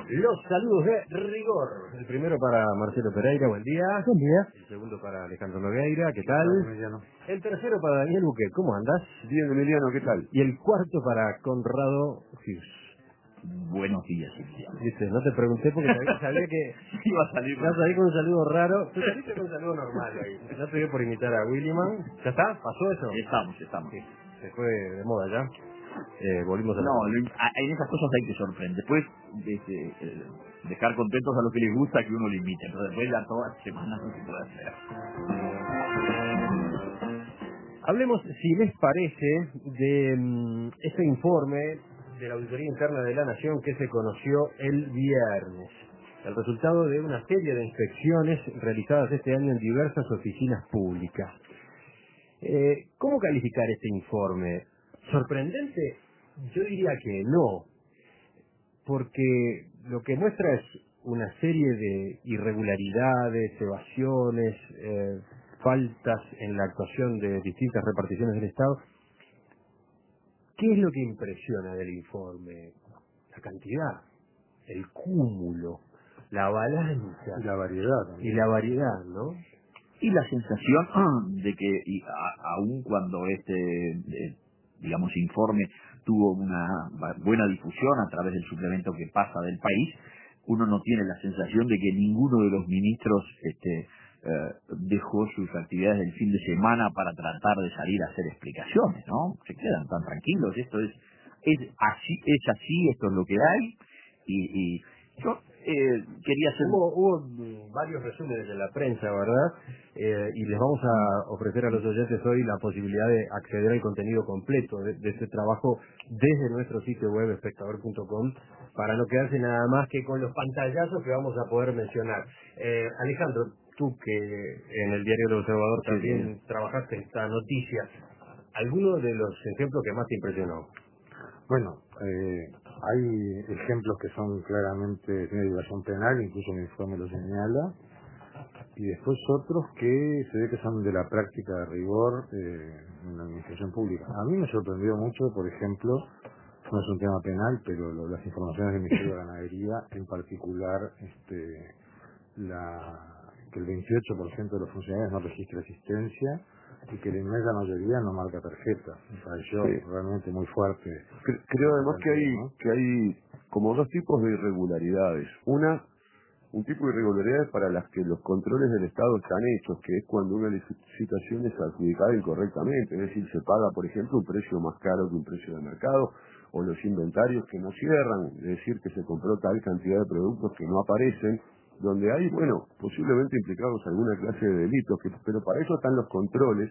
Los saludos de rigor. El primero para Marcelo Pereira, buen día. Buen día. El segundo para Alejandro Nogueira, ¿qué tal? Emiliano. El tercero para Daniel Buquet, ¿cómo andas? Bien, Emiliano, ¿qué tal? Y el cuarto para Conrado Hughes. Buenos días, Emiliano. Viste, no te pregunté porque sabía que Iba a salir. vas a ir con un saludo raro. Tú saliste con un saludo normal ahí. No te dio por imitar a Williman. ¿Ya está? ¿Pasó eso? Estamos. Sí, se fue de moda ya. Volvimos a la... No, en esas cosas hay que sorprender. Después, dejar contentos a los que les gusta que uno le imite. Pero después ya todas las semanas no se puede hacer. Hablemos, si les parece, de este informe de la Auditoría Interna de la Nación que se conoció el viernes. El resultado de una serie de inspecciones realizadas este año en diversas oficinas públicas. ¿Cómo calificar este informe? ¿Sorprendente? Yo diría que no, porque lo que muestra es una serie de irregularidades, evasiones, faltas en la actuación de distintas reparticiones del Estado. ¿Qué es lo que impresiona del informe? La cantidad, el cúmulo, la avalancha. Y la variedad también. Y la variedad, ¿no? Y la sensación de que, aun cuando digamos, informe tuvo una buena difusión a través del suplemento que pasa del país, uno no tiene la sensación de que ninguno de los ministros dejó sus actividades del fin de semana para tratar de salir a hacer explicaciones, ¿no? Se quedan tan tranquilos, esto es así, esto es lo que hay, y yo quería hacer... Hubo varios resúmenes en la prensa, ¿verdad? Y les vamos a ofrecer a los oyentes hoy la posibilidad de acceder al contenido completo de este trabajo desde nuestro sitio web espectador.com para no quedarse nada más que con los pantallazos que vamos a poder mencionar. Alejandro, tú que en el diario El Observador también trabajaste esta noticia, ¿alguno de los ejemplos que más te impresionó? Bueno, hay ejemplos que son claramente de derivación penal, incluso el informe lo señala, y después otros que se ve que son de la práctica de rigor en la administración pública. A mí me sorprendió mucho, por ejemplo, no es un tema penal, pero las informaciones del Ministerio de Ganadería, en particular que el 28% de los funcionarios no registra asistencia y que la inmensa mayoría no marca tarjeta. Me pareció realmente muy fuerte. Creo además que hay como dos tipos de irregularidades. Un tipo de irregularidades para las que los controles del Estado están hechos, que es cuando una licitación es adjudicada incorrectamente, es decir, se paga, por ejemplo, un precio más caro que un precio de mercado, o los inventarios que no cierran, es decir, que se compró tal cantidad de productos que no aparecen, donde hay, bueno, posiblemente implicados alguna clase de delitos, pero para eso están los controles.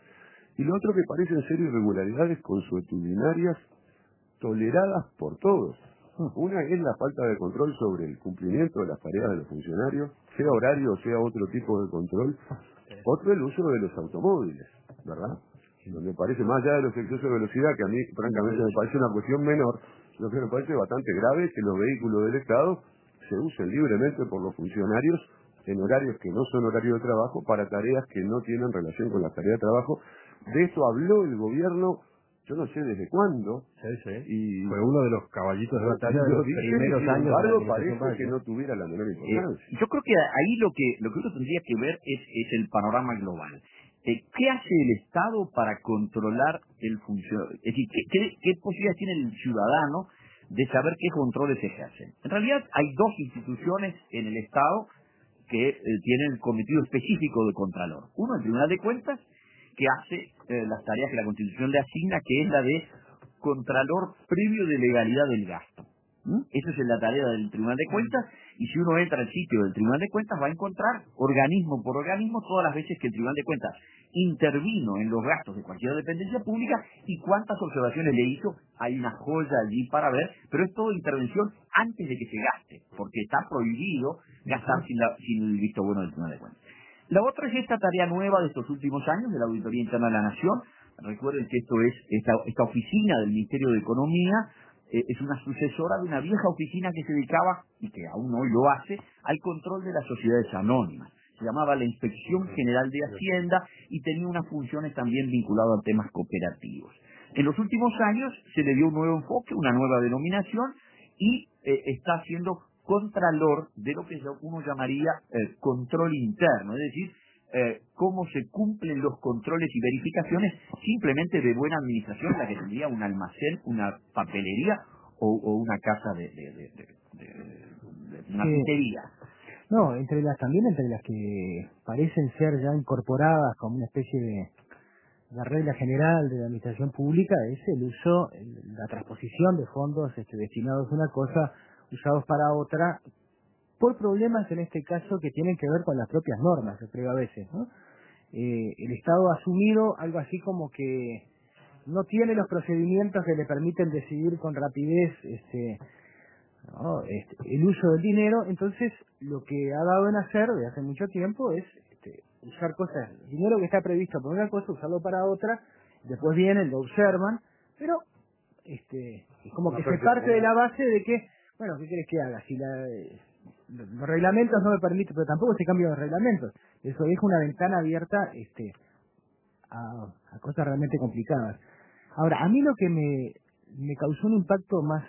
Y lo otro que parecen ser irregularidades consuetudinarias toleradas por todos. Una es la falta de control sobre el cumplimiento de las tareas de los funcionarios, sea horario o sea otro tipo de control. Otro el uso de los automóviles, ¿verdad? Donde parece, más allá de los excesos de velocidad, que a mí francamente me parece una cuestión menor, lo que me parece bastante grave es que los vehículos del Estado se usen libremente por los funcionarios en horarios que no son horario de trabajo para tareas que no tienen relación con las tareas de trabajo. De eso habló el gobierno, yo no sé desde cuándo. Sí. Y fue uno de los caballitos de batalla de los primeros sin años. embargo, de la parece administración que Biden. no tuviera la menor importancia. Yo creo que ahí lo que uno tendría que ver es el panorama global. ¿Qué hace el Estado para controlar el funcionamiento? Es decir, ¿qué posibilidades tiene el ciudadano de saber qué controles se ejercen? En realidad hay dos instituciones en el Estado que tienen el cometido específico de contralor. Uno, el Tribunal de Cuentas, que hace las tareas que la Constitución le asigna, que es la de contralor previo de legalidad del gasto. Esa es la tarea del Tribunal de Cuentas, y si uno entra al sitio del Tribunal de Cuentas va a encontrar organismo por organismo todas las veces que el Tribunal de Cuentas intervino en los gastos de cualquier dependencia pública y cuántas observaciones le hizo. Hay una joya allí para ver, pero es toda intervención antes de que se gaste, porque está prohibido gastar sin el visto bueno del Tribunal de Cuentas. La otra es esta tarea nueva de estos últimos años de la Auditoría Interna de la Nación. Recuerden que esto es esta oficina del Ministerio de Economía, es una sucesora de una vieja oficina que se dedicaba, y que aún hoy lo hace, al control de las sociedades anónimas. Se llamaba la Inspección General de Hacienda y tenía unas funciones también vinculadas a temas cooperativos. En los últimos años se le dio un nuevo enfoque, una nueva denominación, y está siendo contralor de lo que uno llamaría control interno, es decir, cómo se cumplen los controles y verificaciones simplemente de buena administración, la que tendría un almacén, una papelería o una casa de una pizzería. No, también entre las que parecen ser ya incorporadas como una especie de la regla general de la administración pública es el uso, la transposición de fondos destinados a una cosa, usados para otra, por problemas en este caso que tienen que ver con las propias normas, yo creo a veces, ¿no? El Estado ha asumido algo así como que no tiene los procedimientos que le permiten decidir con rapidez ¿no? El uso del dinero, entonces lo que ha dado en hacer desde hace mucho tiempo es usar cosas, el dinero que está previsto para una cosa, usarlo para otra, después vienen, lo observan, pero es como que se parte de la base de que, bueno, ¿qué querés que haga? Si los reglamentos no me permiten, pero tampoco se cambian los reglamentos, eso deja una ventana abierta a cosas realmente complicadas. Ahora, a mí lo que me causó un impacto más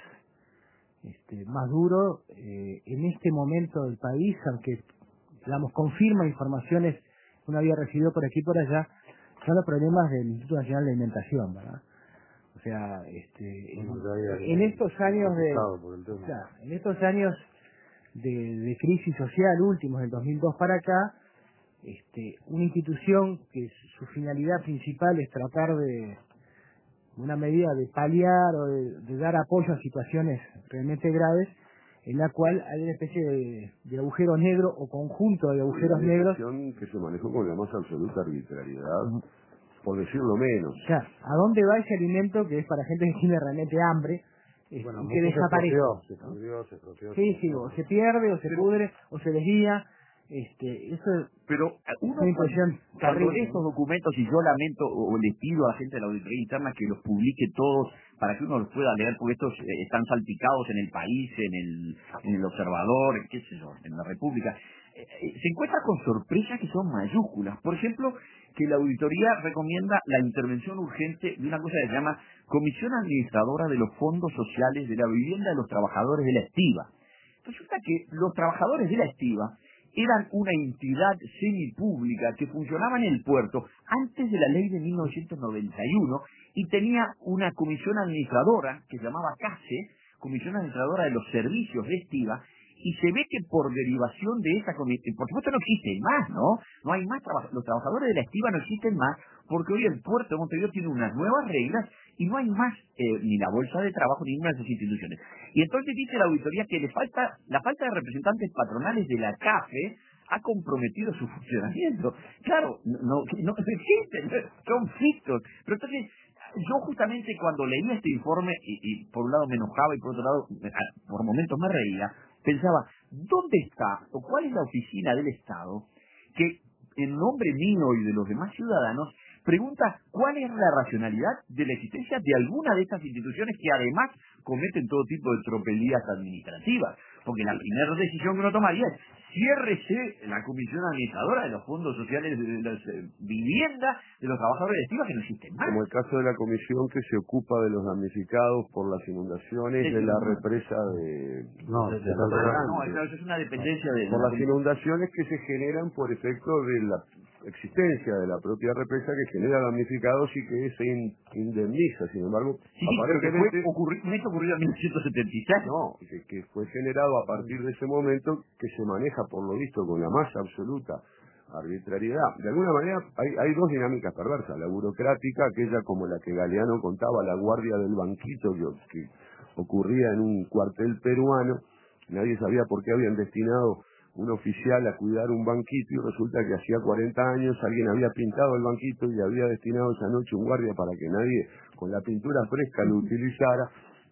duro en este momento del país, aunque digamos confirma informaciones que uno había recibido por aquí y por allá, son los problemas del Instituto Nacional de Alimentación, ¿verdad? O sea, en estos años de crisis social últimos del 2002 para acá, una institución que su finalidad principal es tratar de una medida de paliar o de dar apoyo a situaciones realmente graves, en la cual hay una especie de agujero negro o conjunto de agujeros negros que se manejó con la más absoluta arbitrariedad, por decirlo menos. O sea, ¿a dónde va ese alimento que es para gente que tiene realmente hambre y que desaparece? Se estropeó. Sí, o se pierde, o se pudre, o se desvía. Eso pero uno cuando lee estos documentos, y yo lamento o le pido a la gente de la auditoría interna que los publique todos para que uno los pueda leer, porque estos están salpicados en El País, en el Observador, qué sé yo, en la República, se encuentra con sorpresas que son mayúsculas. Por ejemplo, que la auditoría recomienda la intervención urgente de una cosa que se llama Comisión Administradora de los Fondos Sociales de la Vivienda de los Trabajadores de la Estiva. Resulta que los trabajadores de la Estiva eran una entidad semipública que funcionaba en el puerto antes de la ley de 1991 y tenía una comisión administradora que se llamaba CASE, Comisión Administradora de los Servicios de Estiva, y se ve que por derivación de esa comisión, por supuesto no existen más, ¿no? No hay más los trabajadores de la Estiva no existen más, porque hoy el puerto de Montevideo tiene unas nuevas reglas y no hay más ni la bolsa de trabajo ni ninguna de esas instituciones. Y entonces dice la auditoría que la falta de representantes patronales de la CAFE ha comprometido su funcionamiento. Claro, no existen conflictos, pero entonces yo justamente cuando leía este informe y por un lado me enojaba y por otro lado por momentos me reía, pensaba, ¿dónde está o cuál es la oficina del Estado que en nombre mío y de los demás ciudadanos pregunta cuál es la racionalidad de la existencia de alguna de estas instituciones que además cometen todo tipo de tropelías administrativas? Porque la primera decisión que uno tomaría es ciérrese la comisión administradora de los fondos sociales de las viviendas de los trabajadores de Estiva que no existen más. Como el caso de la comisión que se ocupa de los damnificados por las inundaciones de la represa de... No, eso es una dependencia de... Por las inundaciones que se generan por efecto de la existencia de la propia represa que genera damnificados y que se indemniza. Sin embargo, aparentemente un hecho ocurrido en 1976. No, que fue generado a partir de ese momento, que se maneja por lo visto con la más absoluta arbitrariedad. De alguna manera hay dos dinámicas perversas: la burocrática, aquella como la que Galeano contaba, la guardia del banquito que ocurría en un cuartel peruano. Nadie sabía por qué habían destinado un oficial a cuidar un banquito y resulta que hacía 40 años alguien había pintado el banquito y había destinado esa noche un guardia para que nadie con la pintura fresca lo utilizara.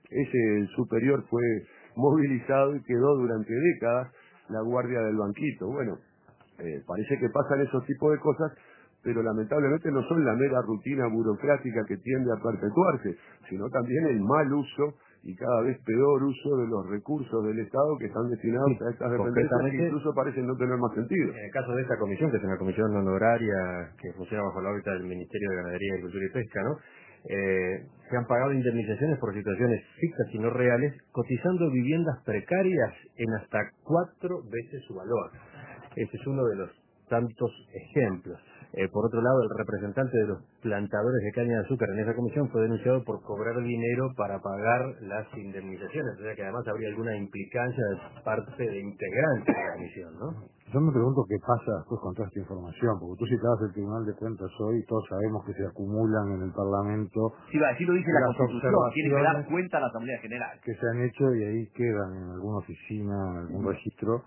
Ese superior fue movilizado y quedó durante décadas la guardia del banquito. Bueno, parece que pasan esos tipos de cosas, pero lamentablemente no son la mera rutina burocrática que tiende a perpetuarse, sino también el mal uso y cada vez peor uso de los recursos del Estado que están destinados a estas dependencias que incluso parecen no tener más sentido. En el caso de esta comisión, que es una comisión honoraria que funciona bajo la órbita del Ministerio de Ganadería, Agricultura y Pesca, ¿no? Se han pagado indemnizaciones por situaciones fictas y no reales, cotizando viviendas precarias en hasta 4 veces su valor. Ese es uno de los tantos ejemplos. Por otro lado, el representante de los plantadores de caña de azúcar en esa comisión fue denunciado por cobrar dinero para pagar las indemnizaciones, o sea que además habría alguna implicancia de parte de integrantes de la comisión, ¿no? Yo me pregunto qué pasa después con toda esta información, porque tú citabas el Tribunal de Cuentas hoy, todos sabemos que se acumulan en el Parlamento. Sí, así lo dice la Constitución, tiene que dar cuenta a la Asamblea General. Que se han hecho y ahí quedan en alguna oficina, en algún registro.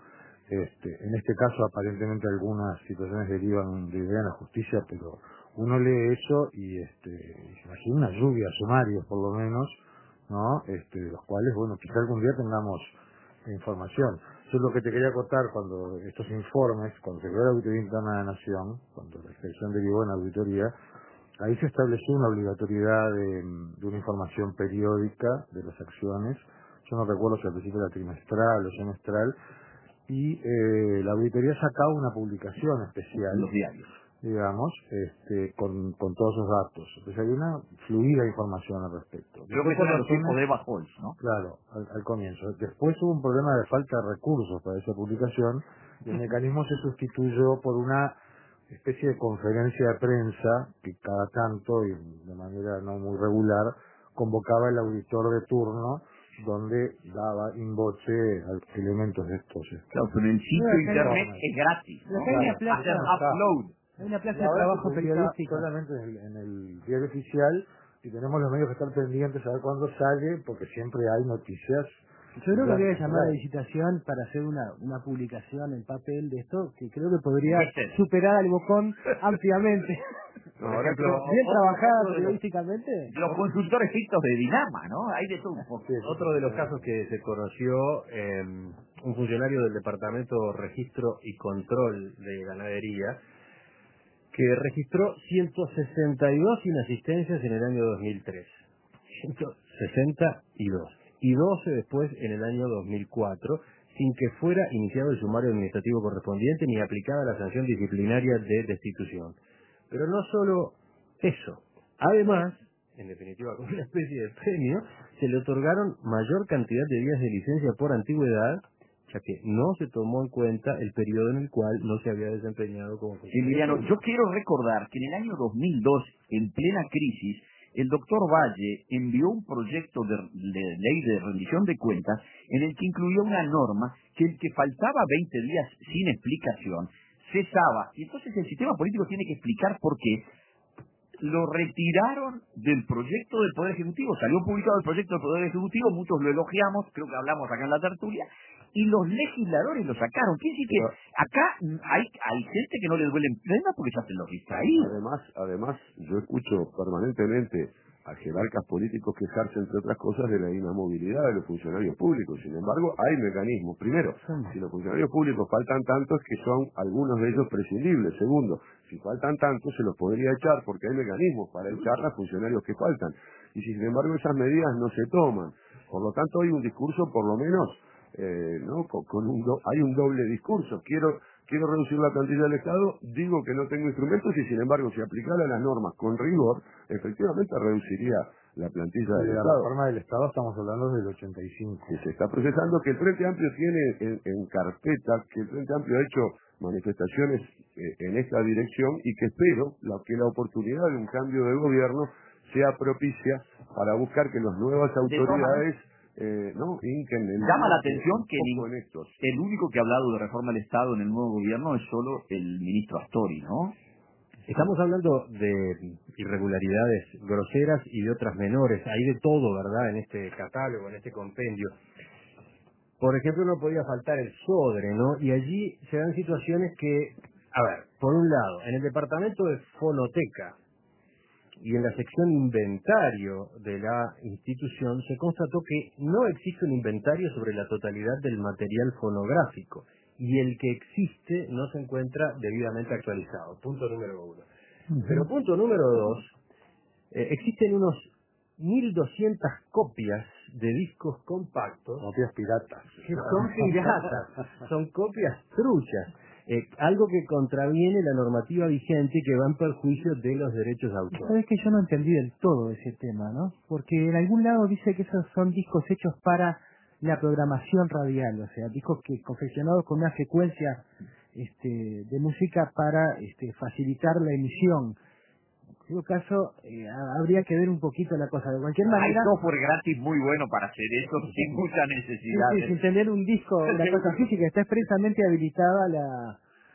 En este caso, aparentemente, algunas situaciones derivan de la justicia, pero uno lee eso y se imagina una lluvia de sumarios, por lo menos, ¿no? De los cuales, bueno, quizá algún día tengamos información. Eso es lo que te quería contar cuando estos informes, cuando se creó la Auditoría Interna de la Nación, cuando la inspección derivó en la auditoría, ahí se estableció una obligatoriedad de una información periódica de las acciones. Yo no recuerdo si al principio era trimestral o semestral, y la auditoría sacaba una publicación especial en los diarios, digamos, con todos esos datos. Entonces hay una fluida información al respecto. Creo que son los tiempos de Eva Holz, ¿no? Claro, al comienzo. Después hubo un problema de falta de recursos para esa publicación y el mecanismo se sustituyó por una especie de conferencia de prensa que cada tanto y de manera no muy regular convocaba el auditor de turno, donde daba in voce elementos de estos. Claro, pero el sitio internet es gratis, ¿no? Hacer upload. Hay una plaza de trabajo periodístico. Solamente en el diario oficial, y tenemos los medios que estar pendientes a ver cuándo sale, porque siempre hay noticias. Yo creo que habría que llamar a licitación para hacer una publicación en papel de esto, que creo que podría superar al Bocón ampliamente. Por ejemplo, bien trabajada periodísticamente. Los consultores fictos de Dinama, ¿no? Hay de todo un poco. Otro de los casos que se conoció, un funcionario del Departamento Registro y Control de Ganadería, que registró 162 inasistencias en el año 2003. 162. Y 12 después en el año 2004, sin que fuera iniciado el sumario administrativo correspondiente ni aplicada la sanción disciplinaria de destitución. Pero no solo eso. Además, en definitiva, como una especie de premio, se le otorgaron mayor cantidad de días de licencia por antigüedad, ya que no se tomó en cuenta el periodo en el cual no se había desempeñado como funcionario. Emiliano, yo quiero recordar que en el año 2002, en plena crisis, el doctor Valle envió un proyecto de ley de rendición de cuentas en el que incluía una norma que el que faltaba 20 días sin explicación cesaba. Y entonces el sistema político tiene que explicar por qué lo retiraron del proyecto del Poder Ejecutivo. Salió publicado el proyecto del Poder Ejecutivo, muchos lo elogiamos, creo que hablamos acá en la tertulia, y los legisladores lo sacaron. Quiere decir que acá hay gente que no le duele en plena porque ya se los distraídos. Además, yo escucho permanentemente a jerarcas políticos quejarse, entre otras cosas, de la inamovilidad de los funcionarios públicos. Sin embargo, hay mecanismos. Primero, si los funcionarios públicos faltan tanto, es que son algunos de ellos prescindibles. Segundo, si faltan tanto, se los podría echar porque hay mecanismos para echar a funcionarios que faltan. Y si, sin embargo, esas medidas no se toman. Por lo tanto, hay un discurso, por lo menos, ¿no? Hay un doble discurso. Quiero reducir la plantilla del Estado, digo que no tengo instrumentos y sin embargo si aplicara las normas con rigor, efectivamente reduciría la plantilla del Estado. La reforma del Estado estamos hablando del 85. Que se está procesando, que el Frente Amplio tiene en carpeta, que el Frente Amplio ha hecho manifestaciones en esta dirección y que espero que la oportunidad de un cambio de gobierno sea propicia para buscar que las nuevas autoridades llama la atención que el único que ha hablado de reforma del Estado en el nuevo gobierno es solo el ministro Astori, ¿no? Estamos hablando de irregularidades groseras y de otras menores. Hay de todo, ¿verdad?, en este catálogo, en este compendio. Por ejemplo, no podía faltar el SODRE, ¿no? Y allí se dan situaciones que, a ver, por un lado, en el departamento de Fonoteca y en la sección inventario de la institución se constató que no existe un inventario sobre la totalidad del material fonográfico y el que existe no se encuentra debidamente actualizado. Punto número 1. Pero punto número 2, existen unos 1.200 copias de discos compactos. Copias piratas. Que son piratas, son copias truchas. algo que contraviene la normativa vigente y que va en perjuicio de los derechos de autor. Sabes que yo no entendí del todo ese tema, ¿no? Porque en algún lado dice que esos son discos hechos para la programación radial, o sea, discos que confeccionados con una frecuencia de música para facilitar la emisión. En todo caso, habría que ver un poquito la cosa. De cualquier manera... Hay software gratis muy bueno para hacer eso sin mucha necesidad. Sí, sin tener un disco, una cosa física. Está expresamente habilitada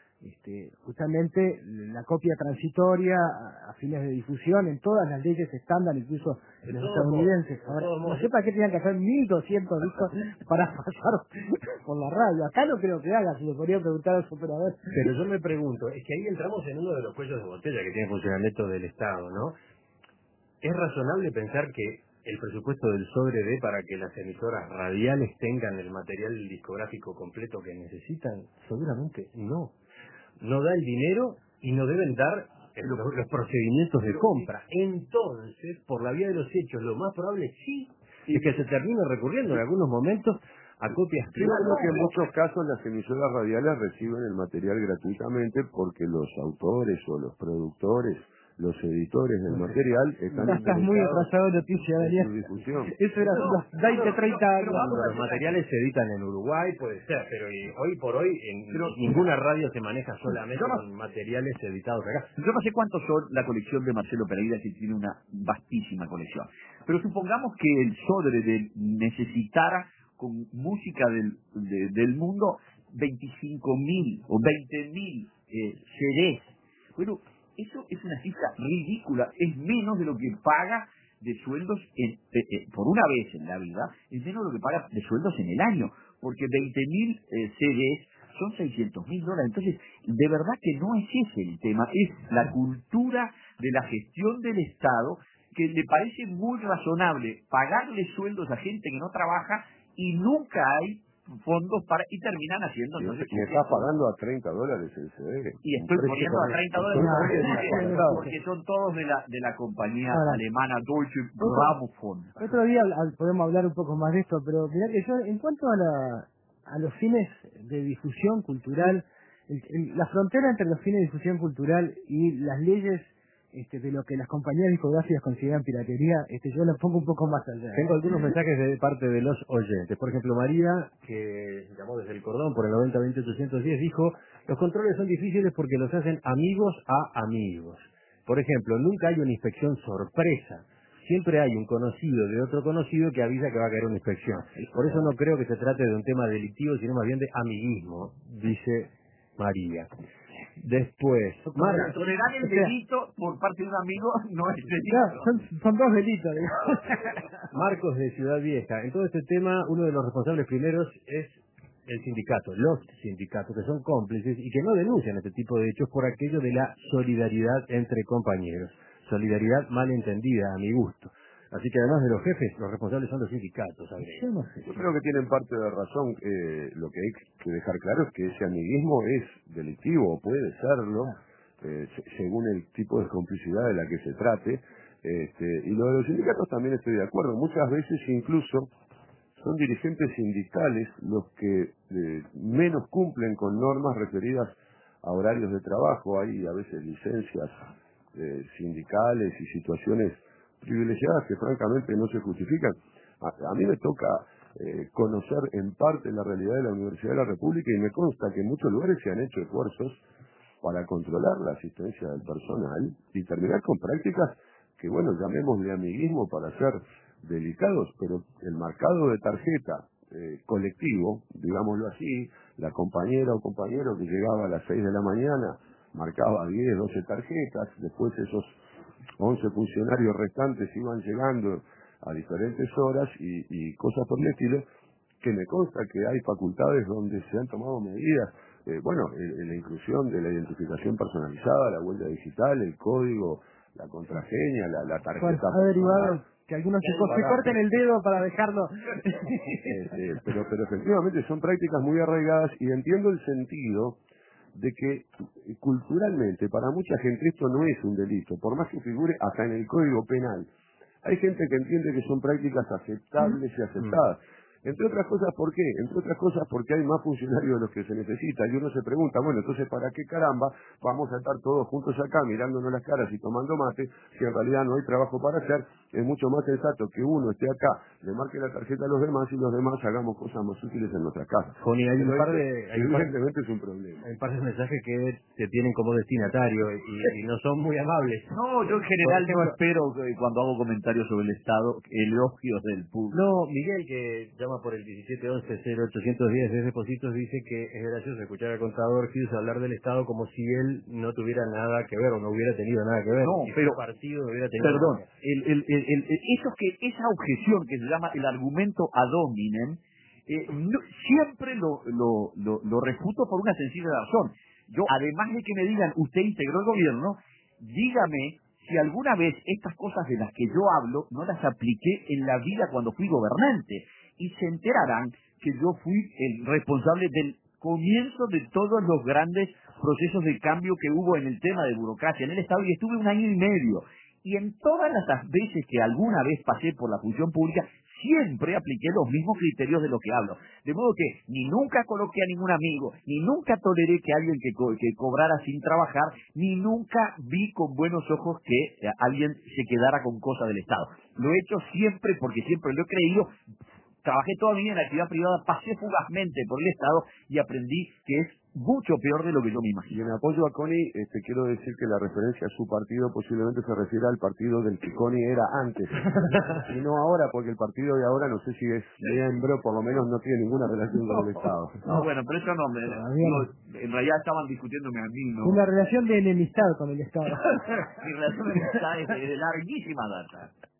justamente la copia transitoria a fines de difusión en todas las leyes estándar, incluso en los estadounidenses. Ahora, no sé para qué tenían que hacer 1200 discos para pasar por la radio. Acá no creo que haga, si le podría preguntar al operador. Pero yo me pregunto, es que ahí entramos en uno de los cuellos de botella que tiene funcionamiento del Estado, ¿no? ¿Es razonable pensar que el presupuesto del sobre dé para que las emisoras radiales tengan el material discográfico completo que necesitan? Seguramente no. No da el dinero y no deben dar los procedimientos de compra. Entonces, por la vía de los hechos, lo más probable sí es que se termine recurriendo en algunos momentos a copias privadas. Yo creo que en muchos casos las emisoras radiales reciben el material gratuitamente porque los autores o los productores, los editores del material estás muy atrasado en noticia, Daniel. Difusión. Eso era hace 20, 30 años. Los materiales se editan en Uruguay, puede ser, pero hoy por hoy ninguna radio se maneja solamente con materiales editados acá. Yo no sé cuántos son la colección de Marcelo Pereira, que tiene una vastísima colección. Pero supongamos que el Sodre necesitara con música del mundo 25.000 o 20.000 CDs. Bueno, eso es una cifra ridícula, es menos de lo que paga de sueldos por una vez en la vida, es menos de lo que paga de sueldos en el año, porque 20.000 CDs son $600.000. Entonces, de verdad que no es ese el tema, es la cultura de la gestión del Estado, que le parece muy razonable pagarle sueldos a gente que no trabaja y nunca hay fondos y terminan haciendo. Entonces, me estás pagando a $30 el CD. Y estoy poniendo a $30 porque son todos de la compañía alemana Deutsche Grammophon. Otro día podemos hablar un poco más de esto, pero mirá que yo, en cuanto a los fines de difusión cultural, la frontera entre los fines de difusión cultural y las leyes de lo que las compañías discográficas consideran piratería, yo lo pongo un poco más allá. Tengo algunos mensajes de parte de los oyentes. Por ejemplo, María, que llamó desde el cordón por el 90-20-810, dijo: los controles son difíciles porque los hacen amigos a amigos. Por ejemplo, nunca hay una inspección sorpresa. Siempre hay un conocido de otro conocido que avisa que va a caer una inspección. Por eso no creo que se trate de un tema delictivo, sino más bien de amiguismo, dice María. Después, tolerar el delito por parte de un amigo no es delito. Son dos delitos, Marcos de Ciudad Vieja. En todo este tema, uno de los responsables primeros es el sindicato, los sindicatos, que son cómplices y que no denuncian este tipo de hechos por aquello de la solidaridad entre compañeros. Solidaridad mal entendida, a mi gusto. Así que además de los jefes, los responsables son los sindicatos. Yo creo que tienen parte de razón. Lo que hay que dejar claro es que ese amiguismo es delictivo, o puede serlo, según el tipo de complicidad de la que se trate. Y lo de los sindicatos también estoy de acuerdo. Muchas veces incluso son dirigentes sindicales los que menos cumplen con normas referidas a horarios de trabajo. Hay a veces licencias sindicales y situaciones privilegiadas que francamente no se justifican. A mí me toca conocer en parte la realidad de la Universidad de la República y me consta que en muchos lugares se han hecho esfuerzos para controlar la asistencia del personal y terminar con prácticas que, bueno, llamémosle amiguismo para ser delicados, pero el marcado de tarjeta colectivo, digámoslo así, la compañera o compañero que llegaba a las 6 de la mañana marcaba 10, 12 tarjetas, después esos 11 funcionarios restantes iban llegando a diferentes horas y cosas por el estilo, que me consta que hay facultades donde se han tomado medidas, la inclusión de la identificación personalizada, la huella digital, el código, la contraseña, la tarjeta. Ha derivado que algunos se corten el dedo para dejarlo. Pero efectivamente son prácticas muy arraigadas y entiendo el sentido de que culturalmente para mucha gente esto no es un delito, por más que figure hasta en el Código Penal. Hay gente que entiende que son prácticas aceptables y aceptadas. Entre otras cosas, ¿por qué? Entre otras cosas porque hay más funcionarios de los que se necesita, y uno se pregunta, bueno, entonces, ¿para qué caramba vamos a estar todos juntos acá mirándonos las caras y tomando mate si en realidad no hay trabajo para hacer? Es mucho más sensato que uno esté acá, le marque la tarjeta a los demás y los demás hagamos cosas más útiles en nuestra casa. Joni, evidentemente es un problema. Hay un par de mensajes que te tienen como destinatario y no son muy amables. No, yo en general no espero cuando hago comentarios sobre el Estado elogios del público. No, Miguel, que llama por el 1711-0810 de Depósitos, dice que es gracioso escuchar al contador Hughes hablar del Estado como si él no tuviera nada que ver o no hubiera tenido nada que ver. No, y pero su partido no hubiera tenido perdón, nada. esa objeción que se llama el argumento ad hominem, siempre lo refuto por una sencilla razón. Yo, además de que me digan, usted integró el gobierno, dígame si alguna vez estas cosas de las que yo hablo no las apliqué en la vida cuando fui gobernante. Y se enterarán que yo fui el responsable del comienzo de todos los grandes procesos de cambio que hubo en el tema de burocracia en el Estado, y estuve 1 año y medio. Y en todas las veces que alguna vez pasé por la función pública, siempre apliqué los mismos criterios de lo que hablo. De modo que ni nunca coloqué a ningún amigo, ni nunca toleré que alguien que cobrara sin trabajar, ni nunca vi con buenos ojos que alguien se quedara con cosas del Estado. Lo he hecho siempre porque siempre lo he creído. Trabajé toda mi vida en la actividad privada, pasé fugazmente por el Estado y aprendí que es mucho peor de lo que yo me Y imagino. en apoyo a Connie, quiero decir que la referencia a su partido posiblemente se refiere al partido del que Connie era antes, y no ahora, porque el partido de ahora no sé si es miembro, por lo menos no tiene ninguna relación con el Estado. No, bueno, pero eso no, en realidad estaban discutiéndome a mí, ¿no? Una relación de enemistad con el Estado. Mi relación de amistad es de larguísima data.